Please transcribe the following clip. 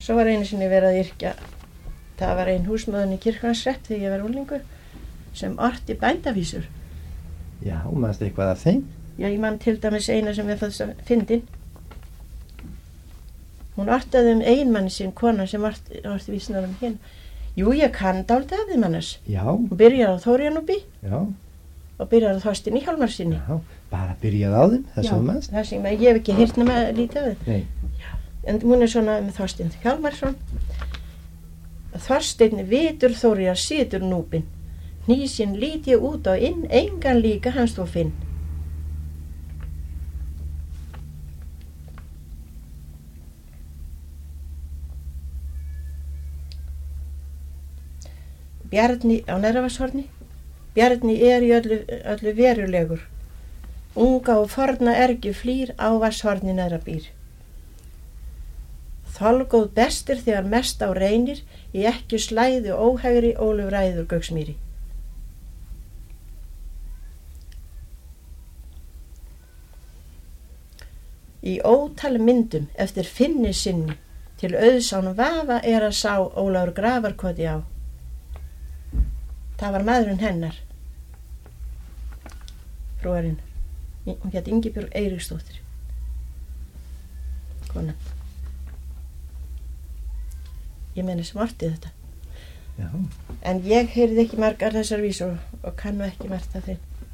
Svo var einu sinni verið að yrkja, það var ein húsmóðin í Kirkvangsrepp þegar ég var unglingur sem orti bændavísur. Já, manstu eitthvað af þeim? Já, ég man til dæmis eina sem við fannst að fyndin. Hún ortaði eiginmanni sinn, konan sem orti vísnar hinn. Jú, ég kann dálítið af þeim annars. Já. Hún byrjar á Þórianúbi. Já. Og byrjar á Þorsteini Hjálmarsinni. Já, bara byrjað á þeim, það sem manst. Já, það sem ég hef ekki heyrt nema lítið af þeim. Nei. Já, en hún svona með Þorstein Hjálmarsson. Þorsteinn vitur Þóriar situr núpin. Hnýsin lít ég út á inn, engan líka hans þú finn. Bjarni á Nervashorni. Bjarni í öllu verulegur. Unga og forna ergju flýr á Vatnshorni neðra býr. Þolgóð bestir þegar mest á reynir, í ekki slæðu óhægri Ólöf ræður Gauksmýri. Í ótal myndum eftir finni sinni, til auðsán vafa að sá Ólafur Grafarkoti á. Það var maðurinn hennar, frúarinn. Hún hét Ingibjörg Eiríksdóttir, konan. Ég meina sem orti þetta. Já. En ég heyrði ekki margar þessar vísur og kann nú ekki margt af þeim.